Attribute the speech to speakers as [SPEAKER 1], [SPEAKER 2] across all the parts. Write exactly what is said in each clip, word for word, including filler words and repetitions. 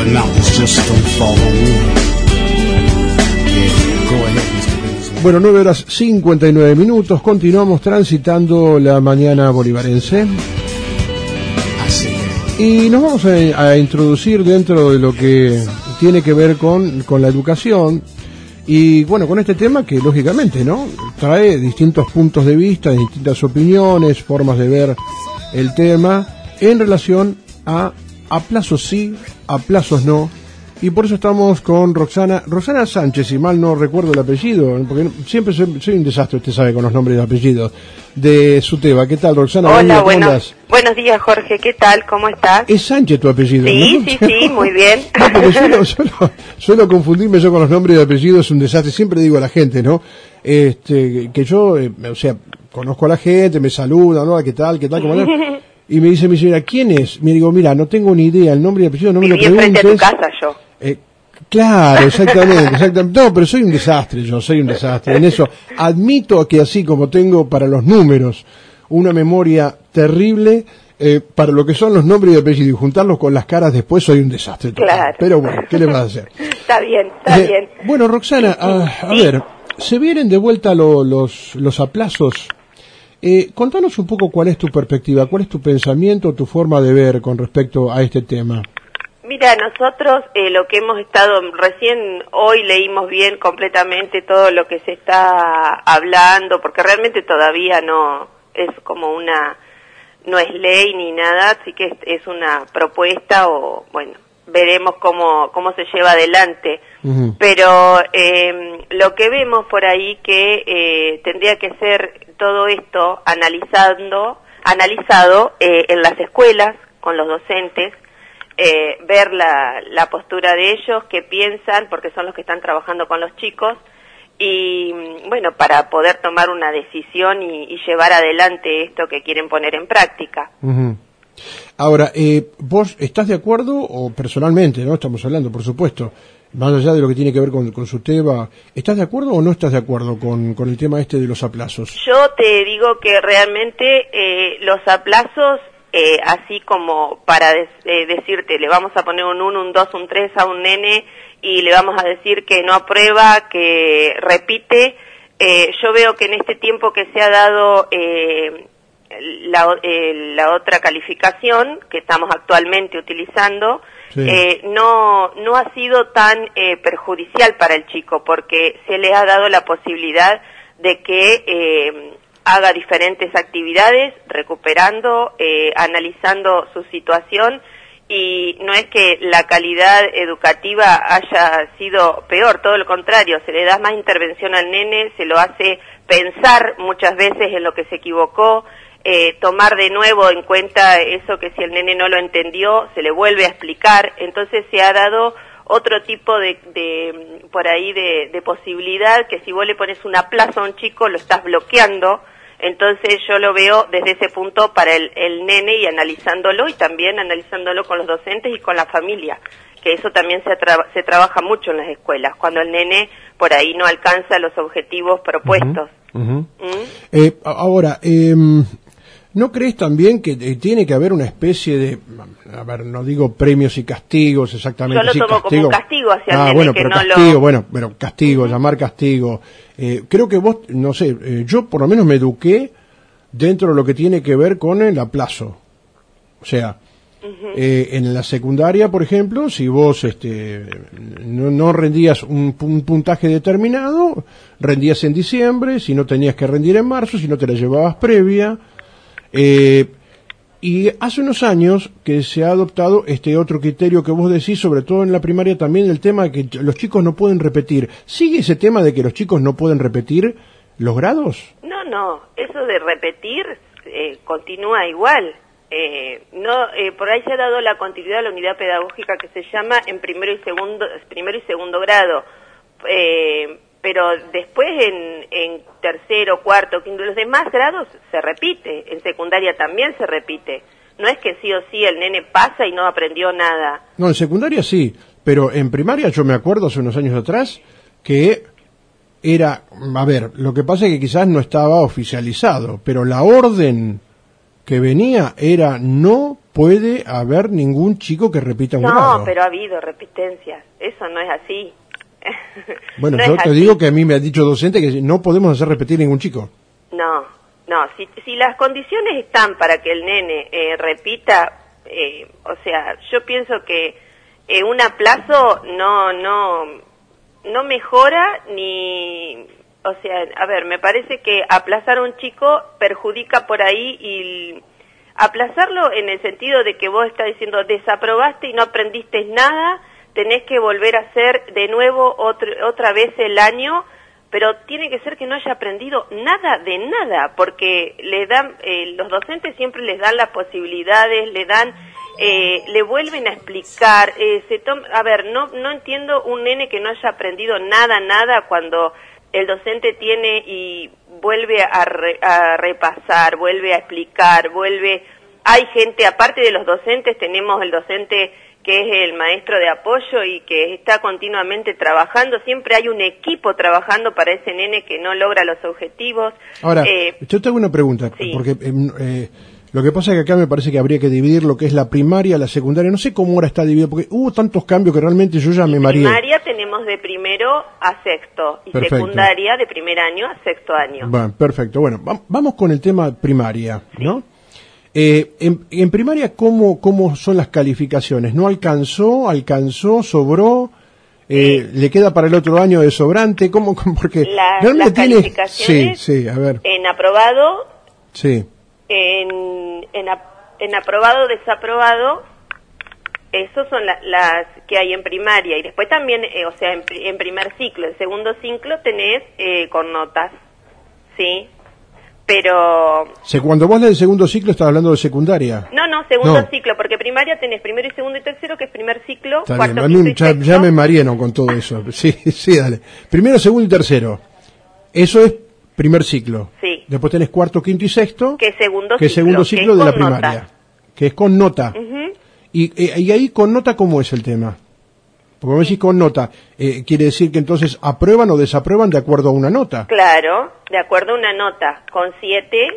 [SPEAKER 1] the mountains just don't fall on me. Yeah, go ahead, mister Beasley.
[SPEAKER 2] Bueno, nueve horas cincuenta y nueve minutos, continuamos transitando la mañana bolivarense. Y nos vamos a, a introducir dentro de lo que tiene que ver con, con la educación y bueno, con este tema que lógicamente, ¿no?, trae distintos puntos de vista, distintas opiniones, formas de ver el tema en relación a a plazos sí, a plazos no. Y por eso estamos con Roxana, Roxana Sánchez, si mal no recuerdo el apellido, porque siempre soy, soy un desastre, usted sabe, con los nombres y apellidos, de Suteba. ¿Qué tal, Roxana?
[SPEAKER 3] Hola, buenos, buenos días, Jorge, ¿qué tal? ¿Cómo estás?
[SPEAKER 2] Es Sánchez tu apellido,
[SPEAKER 3] sí,
[SPEAKER 2] ¿no?
[SPEAKER 3] Sí, sí, sí, muy bien.
[SPEAKER 2] No, porque suelo, suelo, suelo confundirme yo con los nombres y apellidos, es un desastre, siempre digo a la gente, ¿no? Este, que yo, eh, o sea, conozco a la gente, me saludan, ¿no? ¿Qué tal, qué tal, cómo tal? Y me dice mi señora, ¿quién es? Me digo, mira, no tengo ni idea, el nombre y apellido no me lo preguntes.
[SPEAKER 3] Viví frente a tu casa yo.
[SPEAKER 2] Eh, claro, exactamente, exactamente. No, pero soy un desastre, yo soy un desastre. En eso admito que así como tengo para los números una memoria terrible, eh, para lo que son los nombres y apellidos y juntarlos con las caras después soy un desastre total.
[SPEAKER 3] Claro.
[SPEAKER 2] Pero bueno, ¿qué le vas a hacer?
[SPEAKER 3] Está bien, está
[SPEAKER 2] Eh,
[SPEAKER 3] bien.
[SPEAKER 2] Bueno, Roxana, a, a
[SPEAKER 3] Sí.
[SPEAKER 2] ver, se vienen de vuelta lo, los, los aplazos. Eh, contanos un poco cuál es tu perspectiva, cuál es tu pensamiento, tu forma de ver con respecto a este tema.
[SPEAKER 3] Mira, nosotros eh, lo que hemos estado, recién hoy leímos bien completamente todo lo que se está hablando, porque realmente todavía no es como una, no es ley ni nada, así que es, es una propuesta o, bueno, veremos cómo, cómo se lleva adelante. Uh-huh. Pero eh, lo que vemos por ahí que eh, tendría que ser todo esto analizando, analizado eh, en las escuelas, con los docentes, Eh, ver la, la postura de ellos, qué piensan, porque son los que están trabajando con los chicos, y bueno, para poder tomar una decisión y, y llevar adelante esto que quieren poner en práctica.
[SPEAKER 2] Uh-huh. Ahora, eh, ¿vos estás de acuerdo, o personalmente, no estamos hablando, por supuesto, más allá de lo que tiene que ver con, con su tema, ¿estás de acuerdo o no estás de acuerdo con, con el tema este de los aplazos?
[SPEAKER 3] Yo te digo que realmente eh, los aplazos, Eh, así como para des, eh, decirte, le vamos a poner un uno, un dos, un tres a un nene y le vamos a decir que no aprueba, que repite, eh, yo veo que en este tiempo que se ha dado eh, la, eh, la otra calificación que estamos actualmente utilizando, sí. eh, no, no ha sido tan eh, perjudicial para el chico, porque se le ha dado la posibilidad de que eh, haga diferentes actividades, recuperando, eh, analizando su situación, y no es que la calidad educativa haya sido peor, todo lo contrario, se le da más intervención al nene, se lo hace pensar muchas veces en lo que se equivocó, eh, tomar de nuevo en cuenta eso que si el nene no lo entendió, se le vuelve a explicar, entonces se ha dado otro tipo de, de por ahí de, de posibilidad, que si vos le pones un aplazo a un chico lo estás bloqueando. Entonces yo lo veo desde ese punto para el, el nene, y analizándolo, y también analizándolo con los docentes y con la familia, que eso también se, tra- se trabaja mucho en las escuelas, cuando el nene por ahí no alcanza los objetivos propuestos.
[SPEAKER 2] Uh-huh, uh-huh. ¿Mm? Eh, ahora, eh, ¿no crees también que eh, tiene que haber una especie de, a ver, no digo premios y castigos exactamente?
[SPEAKER 3] Yo lo
[SPEAKER 2] sí,
[SPEAKER 3] tomo
[SPEAKER 2] castigo.
[SPEAKER 3] como un castigo hacia
[SPEAKER 2] ah,
[SPEAKER 3] el nene,
[SPEAKER 2] bueno,
[SPEAKER 3] que
[SPEAKER 2] pero
[SPEAKER 3] no
[SPEAKER 2] castigo,
[SPEAKER 3] lo...
[SPEAKER 2] bueno, pero castigo, uh-huh. llamar castigo. Eh, creo que vos, no sé, eh, yo por lo menos me eduqué dentro de lo que tiene que ver con el aplazo. O sea, uh-huh. eh, en la secundaria, por ejemplo, si vos este, no, no rendías un, un puntaje determinado, rendías en diciembre, si no tenías que rendir en marzo, si no te la llevabas previa. Eh, y hace unos años que se ha adoptado este otro criterio que vos decís, sobre todo en la primaria también, el tema de que los chicos no pueden repetir. ¿Sigue ese tema de que los chicos no pueden repetir los grados?
[SPEAKER 3] No, no, eso de repetir eh, continúa igual. Eh, no, eh, por ahí se ha dado la continuidad a la unidad pedagógica que se llama en primero y segundo, primero y segundo grado. Eh, pero después en, en tercero, cuarto, quinto, los demás grados se repite, en secundaria también se repite. No es que sí o sí el nene pasa y no aprendió nada.
[SPEAKER 2] No, en secundaria sí, pero en primaria yo me acuerdo hace unos años atrás que era, a ver, lo que pasa es que quizás no estaba oficializado, pero la orden que venía era no puede haber ningún chico que repita un
[SPEAKER 3] no,
[SPEAKER 2] grado.
[SPEAKER 3] No, pero ha habido repitencias. Eso no es así.
[SPEAKER 2] Bueno,
[SPEAKER 3] no
[SPEAKER 2] yo
[SPEAKER 3] es
[SPEAKER 2] te
[SPEAKER 3] así.
[SPEAKER 2] digo que a mí me ha dicho docente que no podemos hacer repetir ningún chico.
[SPEAKER 3] No, no. Si, si las condiciones están para que el nene eh, repita, eh, o sea, yo pienso que eh, un aplazo no, no, no mejora ni... O sea, a ver, me parece que aplazar a un chico perjudica por ahí y aplazarlo en el sentido de que vos estás diciendo desaprobaste y no aprendiste nada, tenés que volver a hacer de nuevo otro, otra vez el año, pero tiene que ser que no haya aprendido nada de nada, porque le dan, eh, los docentes siempre les dan las posibilidades, le dan, eh, le vuelven a explicar, eh, se toma, a ver, no, no entiendo un nene que no haya aprendido nada, nada cuando el docente tiene y vuelve a, re, a repasar, vuelve a explicar, vuelve... Hay gente, aparte de los docentes, tenemos el docente que es el maestro de apoyo y que está continuamente trabajando. Siempre hay un equipo trabajando para ese nene que no logra los objetivos.
[SPEAKER 2] Ahora,
[SPEAKER 3] eh,
[SPEAKER 2] yo te hago una pregunta,
[SPEAKER 3] sí.
[SPEAKER 2] porque eh, eh, lo que pasa es que acá me parece que habría que dividir lo que es la primaria, la secundaria. No sé cómo ahora está dividido, porque hubo tantos cambios que realmente yo ya me mareé.
[SPEAKER 3] Primaria tenemos de primero a sexto y
[SPEAKER 2] Perfecto.
[SPEAKER 3] Secundaria de primer año a sexto año.
[SPEAKER 2] Bueno, perfecto. Bueno, va- vamos con el tema primaria,
[SPEAKER 3] Sí.
[SPEAKER 2] ¿no? Eh, en, en primaria, ¿cómo, ¿cómo son las calificaciones? ¿No alcanzó? ¿Alcanzó? ¿Sobró? Eh,
[SPEAKER 3] Sí.
[SPEAKER 2] ¿Le queda para el otro año de sobrante? ¿Cómo? cómo? Porque
[SPEAKER 3] La-
[SPEAKER 2] realmente
[SPEAKER 3] las
[SPEAKER 2] tiene...
[SPEAKER 3] calificaciones
[SPEAKER 2] Sí, sí, a ver.
[SPEAKER 3] En aprobado,
[SPEAKER 2] Sí.
[SPEAKER 3] en, en, ap- en aprobado, desaprobado, esos son la- las que hay en primaria. Y después también, eh, o sea, en, pri- en primer ciclo, en segundo ciclo tenés eh, con notas, ¿sí? Pero...
[SPEAKER 2] Se, cuando vos lees el segundo ciclo, estás hablando de secundaria.
[SPEAKER 3] No, no, segundo
[SPEAKER 2] No.
[SPEAKER 3] ciclo, porque primaria tenés primero y segundo y tercero, que es primer ciclo,
[SPEAKER 2] Está
[SPEAKER 3] cuarto,
[SPEAKER 2] bien, a
[SPEAKER 3] quinto
[SPEAKER 2] mí
[SPEAKER 3] y
[SPEAKER 2] ya,
[SPEAKER 3] sexto.
[SPEAKER 2] ya me marieron con todo eso. Sí, sí, dale. Primero, segundo y tercero. Eso es primer ciclo.
[SPEAKER 3] Sí.
[SPEAKER 2] Después tenés cuarto, quinto y sexto.
[SPEAKER 3] Que segundo
[SPEAKER 2] que es
[SPEAKER 3] ciclo,
[SPEAKER 2] segundo
[SPEAKER 3] que
[SPEAKER 2] ciclo
[SPEAKER 3] es
[SPEAKER 2] de la
[SPEAKER 3] con
[SPEAKER 2] primaria.
[SPEAKER 3] nota.
[SPEAKER 2] Que es con nota.
[SPEAKER 3] Ujú.
[SPEAKER 2] y, y, y ahí con nota, ¿cómo es el tema? Porque vos decís con nota, eh, quiere decir que entonces aprueban o desaprueban de acuerdo a una nota.
[SPEAKER 3] Claro, de acuerdo a una nota. Con siete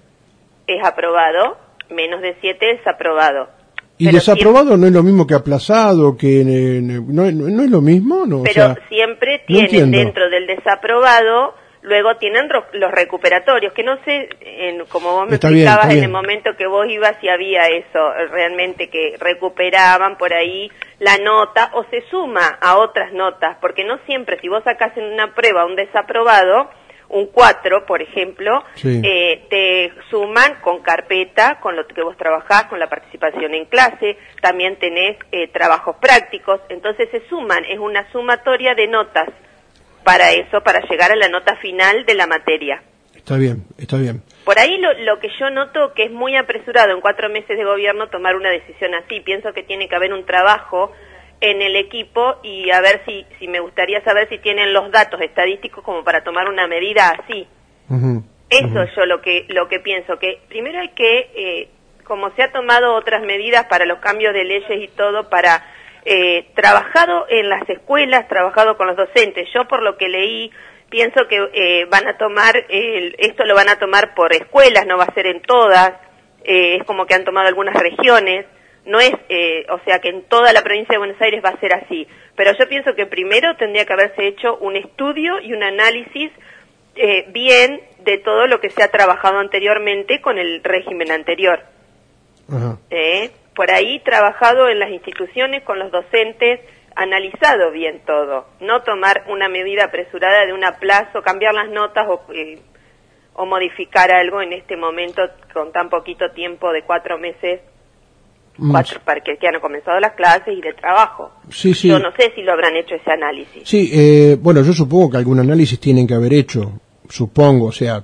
[SPEAKER 3] es aprobado, menos de siete es aprobado.
[SPEAKER 2] Y
[SPEAKER 3] Pero
[SPEAKER 2] desaprobado no es lo mismo que aplazado, que eh, no, no, no es lo mismo, ¿no? O
[SPEAKER 3] Pero
[SPEAKER 2] sea,
[SPEAKER 3] siempre
[SPEAKER 2] no
[SPEAKER 3] tienen
[SPEAKER 2] entiendo.
[SPEAKER 3] dentro del desaprobado, luego tienen ro- los recuperatorios, que no sé, en, como vos me
[SPEAKER 2] Está bien,
[SPEAKER 3] explicabas
[SPEAKER 2] está
[SPEAKER 3] en
[SPEAKER 2] bien.
[SPEAKER 3] el momento que vos ibas, si había eso, eh, realmente que recuperaban por ahí la nota o se suma a otras notas, porque no siempre, si vos sacás en una prueba un desaprobado, un cuatro, por ejemplo,
[SPEAKER 2] Sí.
[SPEAKER 3] eh, te suman con carpeta, con lo que vos trabajás, con la participación en clase, también tenés eh, trabajos prácticos, entonces se suman, es una sumatoria de notas para eso, para llegar a la nota final de la materia.
[SPEAKER 2] Está bien, está bien.
[SPEAKER 3] Por ahí lo, lo que yo noto que es muy apresurado en cuatro meses de gobierno tomar una decisión así, pienso que tiene que haber un trabajo en el equipo y a ver si, si me gustaría saber si tienen los datos estadísticos como para tomar una medida así.
[SPEAKER 2] Ujú,
[SPEAKER 3] Eso
[SPEAKER 2] ujú.
[SPEAKER 3] yo lo que lo que pienso, que primero hay que, eh, como se ha tomado otras medidas para los cambios de leyes y todo, para eh, trabajado en las escuelas, trabajado con los docentes. Yo por lo que leí, pienso que eh, van a tomar, eh, esto lo van a tomar por escuelas, no va a ser en todas, eh, es como que han tomado algunas regiones. No es, eh, o sea, que en toda la provincia de Buenos Aires va a ser así. Pero yo pienso que primero tendría que haberse hecho un estudio y un análisis eh, bien de todo lo que se ha trabajado anteriormente con el régimen anterior.
[SPEAKER 2] Ajá.
[SPEAKER 3] ¿eh? Por ahí trabajado en las instituciones, con los docentes, analizado bien todo. No tomar una medida apresurada de un aplazo, cambiar las notas o, eh, o modificar algo en este momento con tan poquito tiempo de cuatro meses. Cuatro, para que, que han comenzado las clases y de trabajo.
[SPEAKER 2] Sí, sí.
[SPEAKER 3] Yo no sé si lo habrán hecho ese análisis.
[SPEAKER 2] Sí, eh, bueno, yo supongo que algún análisis tienen que haber hecho, supongo, o sea,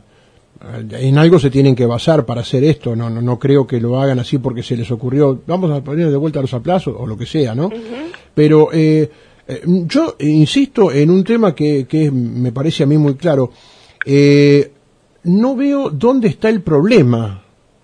[SPEAKER 2] en algo se tienen que basar para hacer esto, no no, no creo que lo hagan así porque se les ocurrió, vamos a poner de vuelta los aplazos o lo que sea, ¿no?
[SPEAKER 3] Uh-huh.
[SPEAKER 2] Pero eh, eh, yo insisto en un tema que, que es, me parece a mí muy claro, eh, no veo dónde está el problema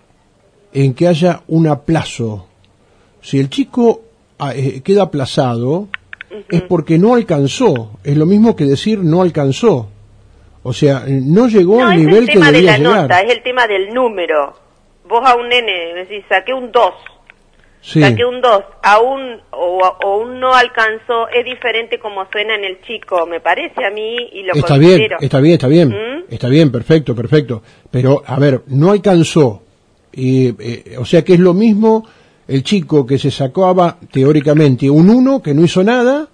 [SPEAKER 2] en que haya un aplazo. Si el chico eh, queda aplazado, uh-huh, es porque no alcanzó. Es lo mismo que decir no alcanzó. O sea, no llegó
[SPEAKER 3] No,
[SPEAKER 2] al
[SPEAKER 3] es
[SPEAKER 2] nivel
[SPEAKER 3] el
[SPEAKER 2] que
[SPEAKER 3] tema de
[SPEAKER 2] debía
[SPEAKER 3] la
[SPEAKER 2] llegar.
[SPEAKER 3] nota, es el tema del número. vos a un nene decís, saqué un dos,
[SPEAKER 2] sí.
[SPEAKER 3] saqué un dos, a un, o, o un no alcanzó, es diferente como suena en el chico, me parece a mí, y lo
[SPEAKER 2] Está
[SPEAKER 3] considero.
[SPEAKER 2] bien, está bien, está bien,
[SPEAKER 3] ¿Mm?
[SPEAKER 2] está bien, perfecto, perfecto. Pero, a ver, no alcanzó. Y, eh, o sea que es lo mismo el chico que se sacaba teóricamente un uno, que no hizo nada,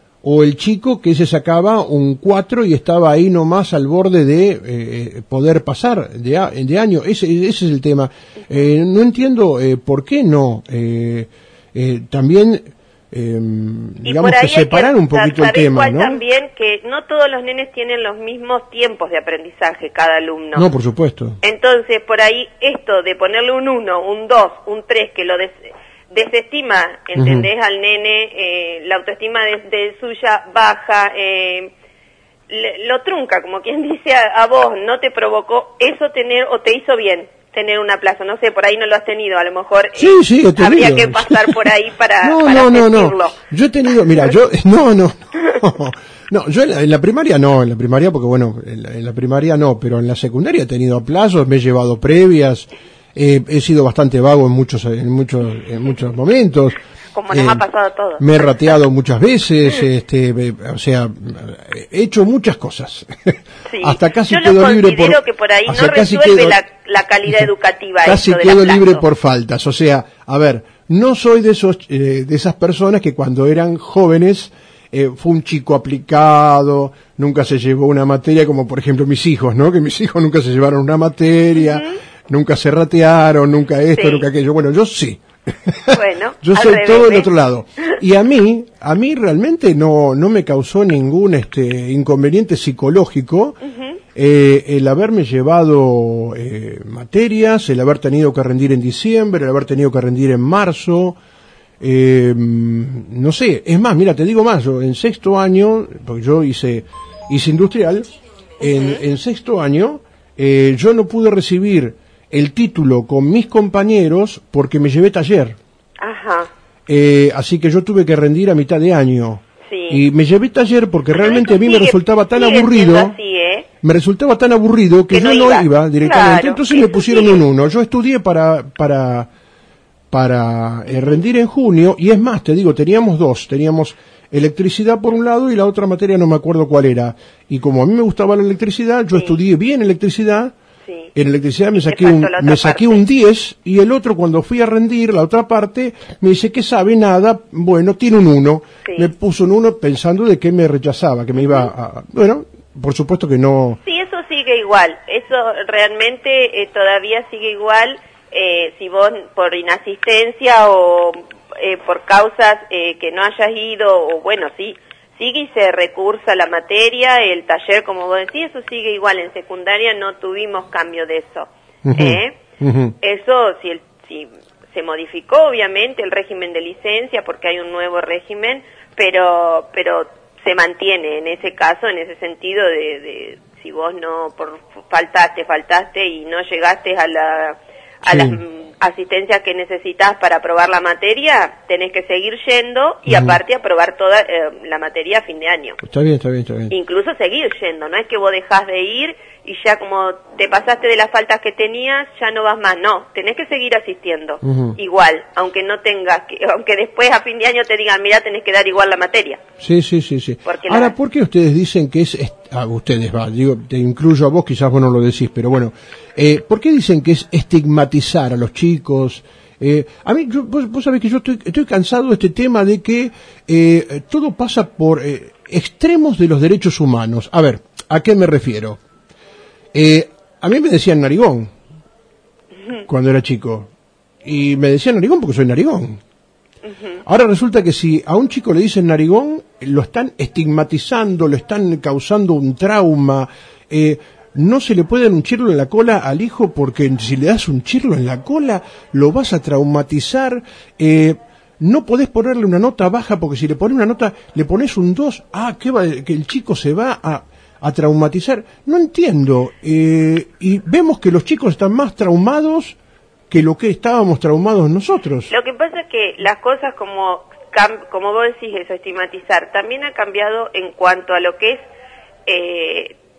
[SPEAKER 2] o el chico que se sacaba un cuatro y estaba ahí nomás al borde de eh, poder pasar de, a, de año. Ese, ese es el tema. Eh, no entiendo eh, por qué no. Eh, eh, también, eh, digamos que separar un poquito el tema, ¿no?
[SPEAKER 3] También que no todos los nenes tienen los mismos tiempos de aprendizaje, cada alumno.
[SPEAKER 2] No, por supuesto.
[SPEAKER 3] Entonces, por ahí, esto de ponerle un uno, un dos, un tres, que lo des desestima, ¿entendés? Uh-huh. Al nene, eh, la autoestima de, de suya baja, eh, le, lo trunca, como quien dice a, a vos, no te provocó eso tener, o te hizo bien tener un aplazo, no sé, por ahí no lo has tenido, a lo mejor
[SPEAKER 2] sí,
[SPEAKER 3] eh,
[SPEAKER 2] sí, he tenido.
[SPEAKER 3] habría que pasar por ahí para,
[SPEAKER 2] no,
[SPEAKER 3] para
[SPEAKER 2] no, no,
[SPEAKER 3] sentirlo.
[SPEAKER 2] No, yo he tenido, mira, yo, no, no, no, no yo en la, en la primaria no, en la primaria porque bueno, en la, en la primaria no, pero en la secundaria he tenido aplazos, me he llevado previas. Eh, he sido bastante vago en muchos en muchos en muchos momentos,
[SPEAKER 3] como nos eh, ha pasado a todos.
[SPEAKER 2] Me he rateado muchas veces, este, eh, o sea, he hecho muchas cosas.
[SPEAKER 3] Sí.
[SPEAKER 2] Hasta casi
[SPEAKER 3] Yo
[SPEAKER 2] quedo
[SPEAKER 3] lo
[SPEAKER 2] libre por
[SPEAKER 3] que por ahí
[SPEAKER 2] o
[SPEAKER 3] no
[SPEAKER 2] sea,
[SPEAKER 3] resuelve
[SPEAKER 2] quedo,
[SPEAKER 3] la, la calidad educativa.
[SPEAKER 2] Casi
[SPEAKER 3] esto
[SPEAKER 2] quedo libre por faltas, o sea, a ver, no soy de esos eh, de esas personas que cuando eran jóvenes eh, fue un chico aplicado, nunca se llevó una materia, como por ejemplo mis hijos, ¿no? Que mis hijos nunca se llevaron una materia. Uh-huh. Nunca se ratearon, nunca esto, sí. Nunca aquello. Bueno, yo sí.
[SPEAKER 3] Bueno,
[SPEAKER 2] yo soy
[SPEAKER 3] revés,
[SPEAKER 2] todo
[SPEAKER 3] ¿eh?
[SPEAKER 2] el otro lado. Y a mí, a mí realmente no, no me causó ningún este inconveniente psicológico uh-huh. eh, el haberme llevado eh, materias, el haber tenido que rendir en diciembre, el haber tenido que rendir en marzo. Eh, no sé, es más, mira, te digo más, yo en sexto año, porque yo hice, hice industrial, uh-huh. en, en sexto año eh, yo no pude recibir el título con mis compañeros porque me llevé taller.
[SPEAKER 3] Ajá.
[SPEAKER 2] Eh, así que yo tuve que rendir a mitad de año.
[SPEAKER 3] Sí.
[SPEAKER 2] Y me llevé taller porque
[SPEAKER 3] Pero
[SPEAKER 2] realmente a mí
[SPEAKER 3] sigue,
[SPEAKER 2] me resultaba tan aburrido.
[SPEAKER 3] Así, ¿eh?
[SPEAKER 2] Me resultaba tan aburrido que, que yo no iba, iba directamente. Claro, entonces me pusieron sigue. un uno. Yo estudié para para para eh, rendir en junio y es más, te digo, teníamos dos, teníamos electricidad por un lado y la otra materia no me acuerdo cuál era. Y como a mí me gustaba la electricidad, yo sí. estudié bien electricidad. Sí. En electricidad me saqué un me saqué un diez y el otro cuando fui a rendir la otra parte me dice que sabe nada, bueno, tiene un uno. Sí. Me puso un uno pensando de que me rechazaba, que me iba a, bueno, por supuesto que no.
[SPEAKER 3] Sí, eso sigue igual. Eso realmente eh, todavía sigue igual eh, si vos por inasistencia o eh, por causas eh, que no hayas ido o bueno, sí. Sigue y se recursa la materia, el taller, como vos decís, eso sigue igual. En secundaria no tuvimos cambio de eso. Uh-huh. ¿eh? Uh-huh. Eso, si, el, si se modificó, obviamente, el régimen de licencia, porque hay un nuevo régimen, pero pero se mantiene en ese caso, en ese sentido de, de si vos no por faltaste, faltaste y no llegaste a la a sí. las asistencias que necesitas para aprobar la materia, tenés que seguir yendo y uh-huh. aparte aprobar toda eh, la materia a fin de año.
[SPEAKER 2] Está bien, está bien, está bien.
[SPEAKER 3] Incluso seguir yendo, no es que vos dejás de ir y ya como te pasaste de las faltas que tenías, ya no vas más, no, tenés que seguir asistiendo, uh-huh. igual, aunque no tengas, que, aunque después a fin de año te digan, mira, tenés que dar igual la materia.
[SPEAKER 2] Sí, sí, sí, sí.
[SPEAKER 3] Porque
[SPEAKER 2] Ahora,
[SPEAKER 3] la...
[SPEAKER 2] ¿por qué ustedes dicen que es, es ah, ustedes, va, digo, te incluyo a vos, quizás vos no lo decís, pero bueno, eh, ¿por qué dicen que es estigmatizar a los chicos? Eh, a mí, yo, vos, vos sabés que yo estoy, estoy cansado de este tema de que eh, todo pasa por eh, extremos de los derechos humanos. A ver, ¿a qué me refiero? Eh, a mí me decían narigón uh-huh. cuando era chico. Y me decían narigón porque soy narigón. Uh-huh. Ahora resulta que si a un chico le dicen narigón, lo están estigmatizando, lo están causando un trauma. Eh, no se le puede dar un chirlo en la cola al hijo porque si le das un chirlo en la cola, lo vas a traumatizar. Eh, no podés ponerle una nota baja porque si le pones una nota, le pones un dos, ah, que, va, que el chico se va a... a traumatizar, no entiendo, eh, y vemos que los chicos están más traumados que lo que estábamos traumados nosotros.
[SPEAKER 3] Lo que pasa es que las cosas como, como vos decís, eso, estigmatizar, también ha cambiado en cuanto a lo que es eh,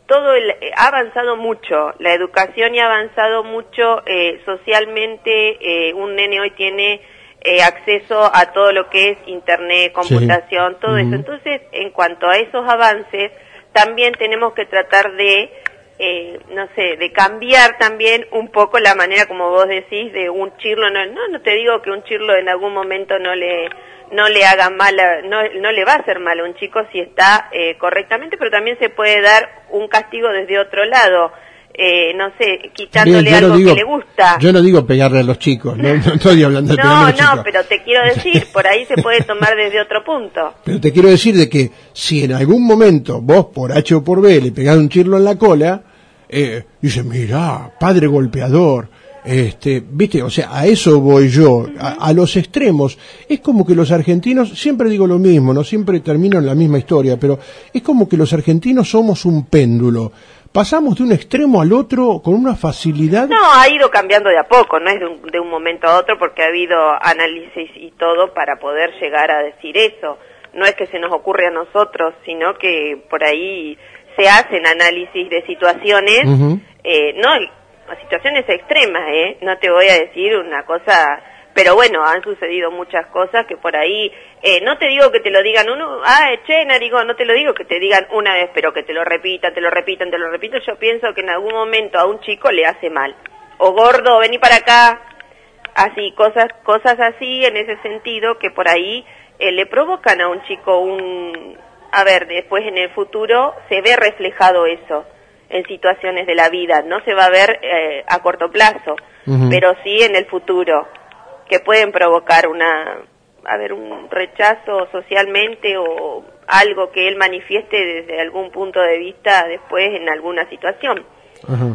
[SPEAKER 3] todo el, eh, ha avanzado mucho, la educación y ha avanzado mucho eh, socialmente, eh, un nene hoy tiene eh, acceso a todo lo que es internet, computación, sí. todo uh-huh. eso. Entonces, en cuanto a esos avances, también tenemos que tratar de, eh, no sé, de cambiar también un poco la manera, como vos decís, de un chirlo. No, no, no te digo que un chirlo en algún momento no le no le haga mal, a, no, no le va a hacer mal a un chico si está eh, correctamente, pero también se puede dar un castigo desde otro lado, eh, no sé, quitándole Bien, algo no digo, que le gusta.
[SPEAKER 2] Yo no digo pegarle a los chicos, no, no estoy hablando de
[SPEAKER 3] no,
[SPEAKER 2] pegarle a los
[SPEAKER 3] no,
[SPEAKER 2] chicos.
[SPEAKER 3] No, pero te quiero decir, por ahí se puede tomar desde otro punto.
[SPEAKER 2] Pero te quiero decir de que si en algún momento vos por H o por B le pegás un chirlo en la cola, eh, dice, mirá, padre golpeador. Este, viste, o sea, a eso voy yo, a, a los extremos. Es como que los argentinos, siempre digo lo mismo, no siempre termino en la misma historia, pero es como que los argentinos somos un péndulo. Pasamos de un extremo al otro con una facilidad.
[SPEAKER 3] No, ha ido cambiando de a poco, no es de un, de un momento a otro, porque ha habido análisis y todo para poder llegar a decir eso. No es que se nos ocurre a nosotros, sino que por ahí se hacen análisis de situaciones, uh-huh. eh, no situaciones extremas, ¿eh? No te voy a decir una cosa, pero bueno, han sucedido muchas cosas que por ahí, eh, no te digo que te lo digan uno, ah, che, Narigón, no te lo digo que te digan una vez, pero que te lo repitan, te lo repitan, te lo repitan. Yo pienso que en algún momento a un chico le hace mal. O gordo, vení para acá, así, cosas, cosas así en ese sentido que por ahí eh, le provocan a un chico un, a ver, después en el futuro se ve reflejado eso en situaciones de la vida, no se va a ver eh, a corto plazo, uh-huh. pero sí en el futuro, que pueden provocar una, a ver, un rechazo socialmente o algo que él manifieste desde algún punto de vista después en alguna situación.
[SPEAKER 2] Uh-huh.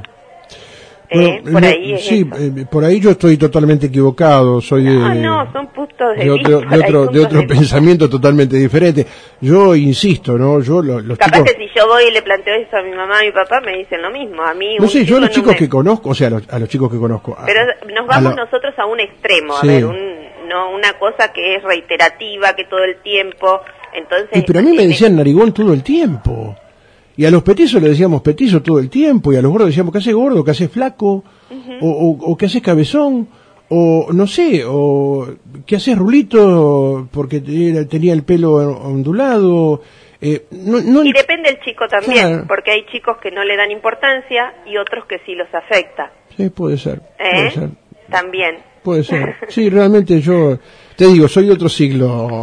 [SPEAKER 3] Eh,
[SPEAKER 2] bueno,
[SPEAKER 3] por
[SPEAKER 2] no,
[SPEAKER 3] ahí es
[SPEAKER 2] sí, eh, por ahí yo estoy totalmente equivocado, soy
[SPEAKER 3] no,
[SPEAKER 2] de,
[SPEAKER 3] no, son puntos de,
[SPEAKER 2] de otro,
[SPEAKER 3] vista,
[SPEAKER 2] de otro, de otro de pensamiento vista. Totalmente diferente. Yo insisto, ¿no? Yo los, los
[SPEAKER 3] Capaz
[SPEAKER 2] chicos...
[SPEAKER 3] que si yo voy y le planteo eso a mi mamá y mi papá me dicen lo mismo. A mí
[SPEAKER 2] no sé, yo a los
[SPEAKER 3] no
[SPEAKER 2] chicos
[SPEAKER 3] me...
[SPEAKER 2] que conozco, o sea, a los, a los chicos que conozco.
[SPEAKER 3] Pero nos vamos
[SPEAKER 2] la...
[SPEAKER 3] nosotros a un extremo,
[SPEAKER 2] sí.
[SPEAKER 3] a ver, un, no una cosa que es reiterativa, que todo el tiempo, entonces...
[SPEAKER 2] Y pero a mí me decían narigón todo el tiempo. Y a los petizos le decíamos petizo todo el tiempo, y a los gordos decíamos que haces gordo, que haces flaco, uh-huh. o, o, o que haces cabezón, o no sé, o que haces rulito porque tenía el pelo ondulado. Eh, no, no...
[SPEAKER 3] Y depende del chico también,
[SPEAKER 2] claro.
[SPEAKER 3] porque hay chicos que no le dan importancia y otros que sí los afecta.
[SPEAKER 2] Sí, puede ser,
[SPEAKER 3] ¿Eh?
[SPEAKER 2] puede ser.
[SPEAKER 3] También.
[SPEAKER 2] Puede ser. Sí, realmente yo, te digo, soy de otro siglo.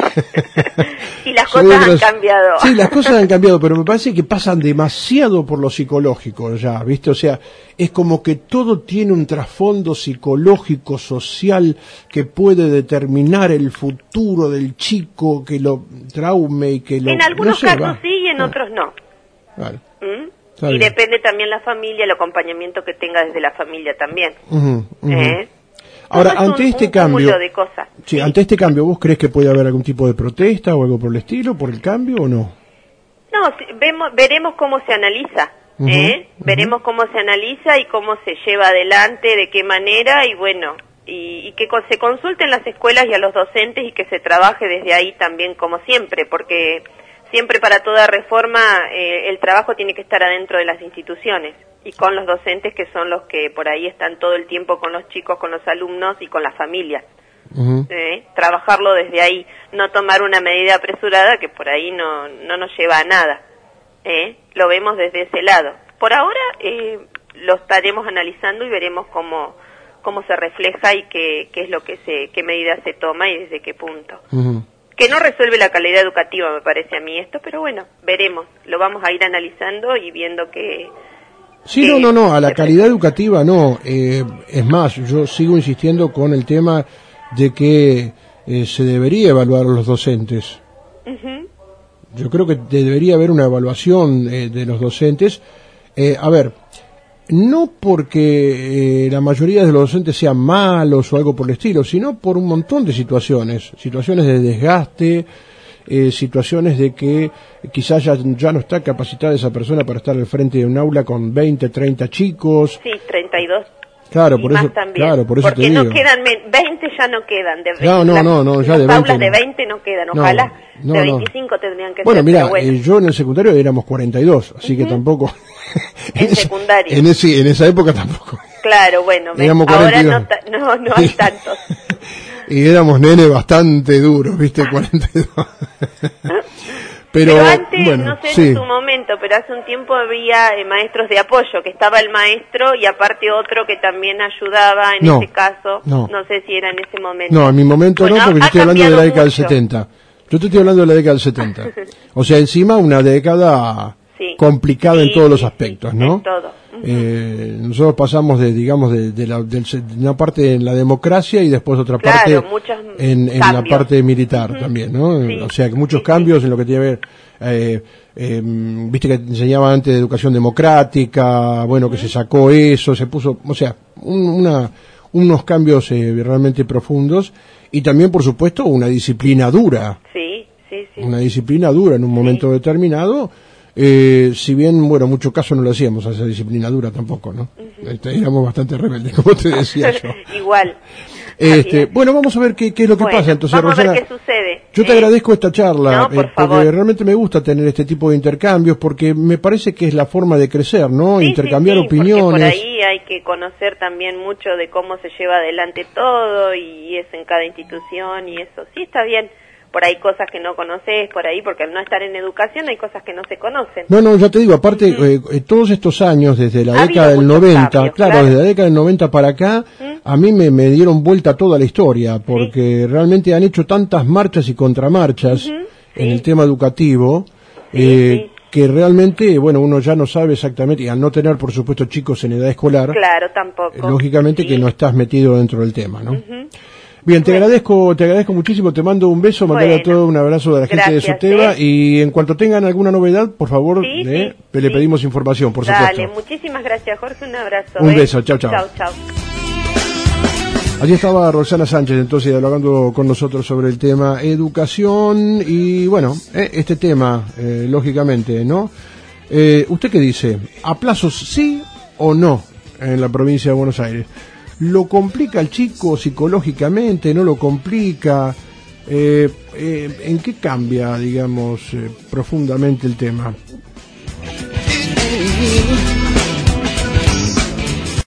[SPEAKER 3] Y las cosas otros... han cambiado.
[SPEAKER 2] Sí, las cosas han cambiado, pero me parece que pasan demasiado por lo psicológico ya, ¿viste? O sea, es como que todo tiene un trasfondo psicológico, social, que puede determinar el futuro del chico, que lo traume y que lo...
[SPEAKER 3] En algunos
[SPEAKER 2] no sé,
[SPEAKER 3] casos
[SPEAKER 2] va.
[SPEAKER 3] sí y en
[SPEAKER 2] ah.
[SPEAKER 3] otros no.
[SPEAKER 2] Vale.
[SPEAKER 3] ¿Mm? Y bien. Depende también la familia, el acompañamiento que tenga desde la familia también.
[SPEAKER 2] Uh-huh, uh-huh.
[SPEAKER 3] ¿Eh?
[SPEAKER 2] Ahora,
[SPEAKER 3] Todo
[SPEAKER 2] ante
[SPEAKER 3] un,
[SPEAKER 2] este
[SPEAKER 3] un
[SPEAKER 2] cambio,
[SPEAKER 3] de cosas.
[SPEAKER 2] Sí, sí, ante este cambio, ¿vos crees que puede haber algún tipo de protesta o algo por el estilo, por el cambio o no?
[SPEAKER 3] No, sí, vemos, veremos cómo se analiza, uh-huh, ¿eh? Uh-huh. Veremos cómo se analiza y cómo se lleva adelante, de qué manera, y bueno, y, y que con, se consulten las escuelas y a los docentes y que se trabaje desde ahí también como siempre, porque siempre para toda reforma eh, el trabajo tiene que estar adentro de las instituciones y con los docentes que son los que por ahí están todo el tiempo con los chicos, con los alumnos y con las familias. Uh-huh. ¿Eh? Trabajarlo desde ahí, no tomar una medida apresurada que por ahí no, no nos lleva a nada. ¿Eh? Lo vemos desde ese lado. Por ahora eh, lo estaremos analizando y veremos cómo cómo se refleja y qué, qué es lo que se, qué medidas se toma y desde qué punto. Uh-huh. Que no resuelve la calidad educativa, me parece a mí esto, pero bueno, veremos, lo vamos a ir analizando y viendo que...
[SPEAKER 2] Sí, que no, no, no, a la calidad educativa no, eh, es más, yo sigo insistiendo con el tema de que eh, se debería evaluar a los docentes. Uh-huh. Yo creo que debería haber una evaluación eh, de los docentes, eh, a ver... No porque eh, la mayoría de los docentes sean malos o algo por el estilo, sino por un montón de situaciones, situaciones de desgaste, eh, situaciones de que quizás ya, ya no está capacitada esa persona para estar al frente de un aula con veinte, treinta chicos.
[SPEAKER 3] Sí, treinta y dos.
[SPEAKER 2] Claro,
[SPEAKER 3] y
[SPEAKER 2] por
[SPEAKER 3] más
[SPEAKER 2] eso,
[SPEAKER 3] también.
[SPEAKER 2] claro, por eso
[SPEAKER 3] Porque
[SPEAKER 2] te
[SPEAKER 3] no
[SPEAKER 2] digo.
[SPEAKER 3] quedan, veinte ya no quedan. De
[SPEAKER 2] No, no,
[SPEAKER 3] las,
[SPEAKER 2] no, no, ya
[SPEAKER 3] las
[SPEAKER 2] de veinte
[SPEAKER 3] aulas
[SPEAKER 2] no.
[SPEAKER 3] de veinte no quedan,
[SPEAKER 2] No,
[SPEAKER 3] ojalá
[SPEAKER 2] no,
[SPEAKER 3] de
[SPEAKER 2] no.
[SPEAKER 3] veinticinco tendrían que
[SPEAKER 2] Bueno,
[SPEAKER 3] ser.
[SPEAKER 2] mira,
[SPEAKER 3] Pero bueno,
[SPEAKER 2] eh, yo en el secundario éramos cuarenta y dos, así que
[SPEAKER 3] Ujú.
[SPEAKER 2] tampoco...
[SPEAKER 3] En
[SPEAKER 2] esa-
[SPEAKER 3] secundario.
[SPEAKER 2] En, ese, en esa época tampoco.
[SPEAKER 3] claro, bueno, ves,
[SPEAKER 2] Éramos
[SPEAKER 3] ahora
[SPEAKER 2] cuarenta y dos.
[SPEAKER 3] no, ta- no, no hay tantos.
[SPEAKER 2] Y éramos nene bastante duros, ¿viste? cuarenta y dos. Pero,
[SPEAKER 3] Pero antes,
[SPEAKER 2] bueno,
[SPEAKER 3] no sé
[SPEAKER 2] sí.
[SPEAKER 3] en su momento, pero hace un tiempo había eh, maestros de apoyo, que estaba el maestro y aparte otro que también ayudaba en
[SPEAKER 2] No,
[SPEAKER 3] ese caso.
[SPEAKER 2] no.
[SPEAKER 3] sé si era en ese momento.
[SPEAKER 2] No, en mi momento
[SPEAKER 3] Bueno,
[SPEAKER 2] no, porque yo
[SPEAKER 3] ha
[SPEAKER 2] estoy hablando de la
[SPEAKER 3] cambiado
[SPEAKER 2] década del
[SPEAKER 3] mucho.
[SPEAKER 2] setenta. Yo te estoy hablando de la década del setenta. O sea, encima una década
[SPEAKER 3] Sí.
[SPEAKER 2] complicada en
[SPEAKER 3] Sí,
[SPEAKER 2] todos los
[SPEAKER 3] sí,
[SPEAKER 2] aspectos,
[SPEAKER 3] sí,
[SPEAKER 2] ¿no?
[SPEAKER 3] en todo. Ujú.
[SPEAKER 2] Eh, nosotros pasamos de, digamos, de, de, la, del se- de una parte en la democracia y después otra
[SPEAKER 3] Claro,
[SPEAKER 2] parte
[SPEAKER 3] muchos
[SPEAKER 2] en, en la
[SPEAKER 3] cambios.
[SPEAKER 2] parte militar
[SPEAKER 3] Ujú.
[SPEAKER 2] también, ¿no?
[SPEAKER 3] Sí,
[SPEAKER 2] O sea, que muchos
[SPEAKER 3] sí,
[SPEAKER 2] cambios
[SPEAKER 3] sí.
[SPEAKER 2] en lo que tiene que ver, eh, eh, viste que enseñaba antes de educación democrática, bueno, que se sacó eso, se puso, o sea, un- una, unos cambios eh, realmente profundos y también, por supuesto, una disciplina dura.
[SPEAKER 3] Sí, sí, sí.
[SPEAKER 2] Una disciplina dura en un momento determinado, eh, si bien, bueno, en muchos casos no lo hacíamos a esa disciplina dura tampoco, ¿no? Este, éramos bastante rebeldes, como te decía yo.
[SPEAKER 3] Igual.
[SPEAKER 2] Este,
[SPEAKER 3] Así es.
[SPEAKER 2] bueno, vamos a ver qué, qué es lo que
[SPEAKER 3] Bueno,
[SPEAKER 2] pasa. Entonces,
[SPEAKER 3] vamos
[SPEAKER 2] Rosana,
[SPEAKER 3] a ver qué sucede.
[SPEAKER 2] yo te
[SPEAKER 3] Eh,
[SPEAKER 2] agradezco esta charla,
[SPEAKER 3] no, por
[SPEAKER 2] eh, porque
[SPEAKER 3] favor.
[SPEAKER 2] realmente me gusta tener este tipo de intercambios, porque me parece que es la forma de crecer, ¿no?
[SPEAKER 3] Sí,
[SPEAKER 2] Intercambiar
[SPEAKER 3] sí, sí, porque
[SPEAKER 2] opiniones.
[SPEAKER 3] por ahí hay que conocer también mucho de cómo se lleva adelante todo y es en cada institución y eso. Sí, está bien. Por ahí cosas que no conoces, por ahí, porque al no estar en educación hay cosas que no se conocen.
[SPEAKER 2] No, no, ya te digo, aparte, eh, eh, todos estos años, desde la
[SPEAKER 3] Ha
[SPEAKER 2] década
[SPEAKER 3] habido
[SPEAKER 2] del
[SPEAKER 3] muchos
[SPEAKER 2] noventa,
[SPEAKER 3] cambios,
[SPEAKER 2] claro,
[SPEAKER 3] claro.
[SPEAKER 2] desde la década del noventa para acá, a mí me, me dieron vuelta toda la historia, porque realmente han hecho tantas marchas y contramarchas
[SPEAKER 3] Ujú,
[SPEAKER 2] en
[SPEAKER 3] sí.
[SPEAKER 2] el tema educativo,
[SPEAKER 3] Sí,
[SPEAKER 2] eh,
[SPEAKER 3] sí.
[SPEAKER 2] que realmente, bueno, uno ya no sabe exactamente, y al no tener, por supuesto, chicos en edad escolar,
[SPEAKER 3] Claro, tampoco.
[SPEAKER 2] eh, lógicamente
[SPEAKER 3] Sí.
[SPEAKER 2] que no estás metido dentro del tema, ¿no?
[SPEAKER 3] Ujú.
[SPEAKER 2] Bien, te
[SPEAKER 3] Bueno.
[SPEAKER 2] agradezco, te agradezco muchísimo, te mando un beso, mandale a
[SPEAKER 3] Bueno.
[SPEAKER 2] todo un abrazo de la gente
[SPEAKER 3] Gracias,
[SPEAKER 2] de Soteva
[SPEAKER 3] ¿eh?
[SPEAKER 2] y en cuanto tengan alguna novedad, por favor,
[SPEAKER 3] Sí,
[SPEAKER 2] eh,
[SPEAKER 3] sí,
[SPEAKER 2] le
[SPEAKER 3] sí.
[SPEAKER 2] pedimos información, por
[SPEAKER 3] Dale,
[SPEAKER 2] supuesto.
[SPEAKER 3] muchísimas gracias, Jorge. Un abrazo.
[SPEAKER 2] Un
[SPEAKER 3] ¿eh?
[SPEAKER 2] beso, chau, chau.
[SPEAKER 3] Chau, chau.
[SPEAKER 2] Allí estaba Rosana Sánchez, entonces, dialogando con nosotros sobre el tema educación y, bueno, eh, este tema, eh, lógicamente, ¿no? Eh, ¿Usted qué dice? ¿A plazos sí o no en la provincia de Buenos Aires? ¿Lo complica el chico psicológicamente? ¿No lo complica? Eh, eh, ¿En qué cambia, digamos, eh, profundamente el tema?